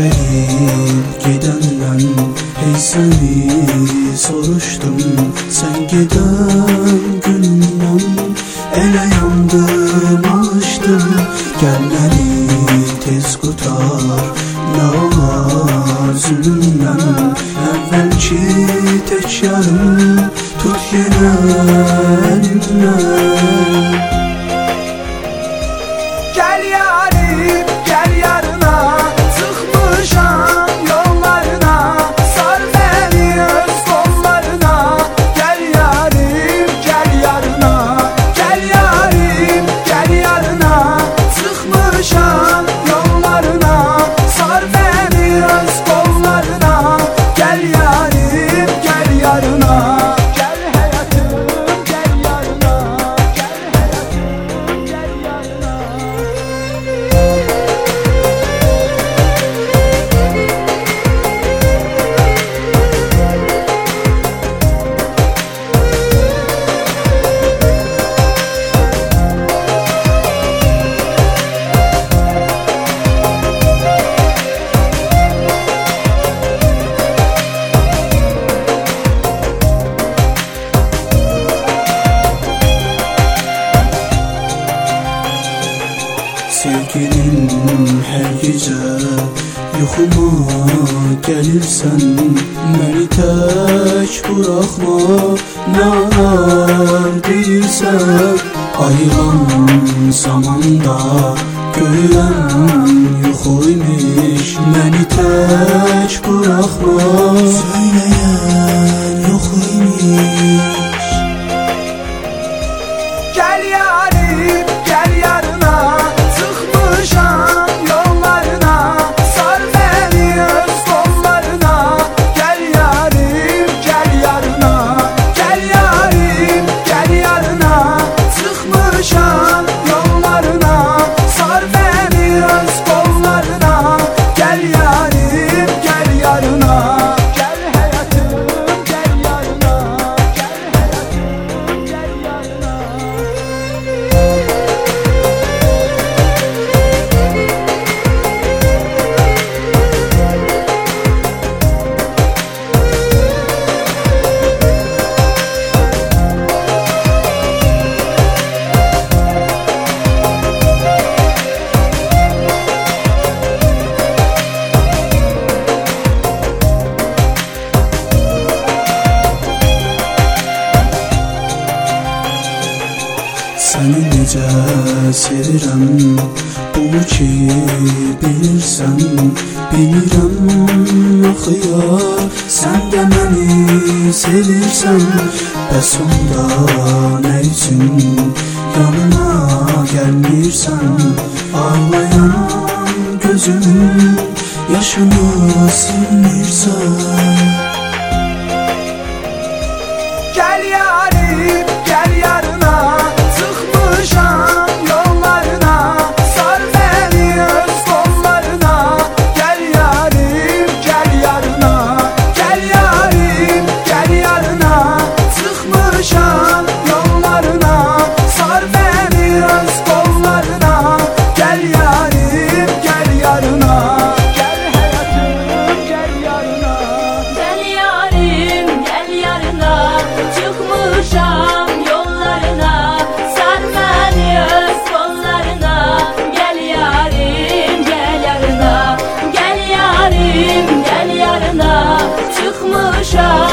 gelip gidenden hey seni soruştum. Sen giden günden ele yandım alıştım. Gel beni tez kurtar ne olar zulümden. Evvelki tek yarım tut yine elimden. Gel yarim gel yarına, sıkmışam yollarına, sar beni öz kollarına. Gel yarim gel yarına, gel yarim gel yarına, sıkmışam yollarına, sar beni öz kollarına. Gel yarim gel yarına, gel hayatım gel yarına, gel hayatım gel yarına. Sevgilim her gece yuxuma gelirsen, beni tek bırakma ne anar değilsen. Ayılan zamanda görülen yuxuymuş, beni tek bırakma söyleyen yuxuymuş. Gel yarim gel yarına, sıkmışam yollarına, sar beni öz kollarına. Gel yarim gel yarına, gel yarim gel yarına, sıkmışam yollarına, sar beni öz kollarına. Gel yarim gel yarına, gel hayatım gel yarına, gel hayatım gel yarına. Səni necə sevirəm, bunu ki bilirsən. Bilirəm axı yar, sən də məni sevirsən. Bəs onda nə üçün yanıma gəlmirsən? Ağlayan gözümün yaşını silmirsən. Gel yarim gel yarına, sıkmışam yollarına, sar beni öz kollarına. Gel yarim gel yarına, gel yarim gel yarına, sıkmışam yollarına, sar beni öz kollarına. Gel yarim gel yarına, gel hayatım gel yarına. Gel yarim gel yarına, çıkmışam yollarına, sar beni öz kollarına. Gel yarim gel yarına, gel yarim gel yarına, çıkmışam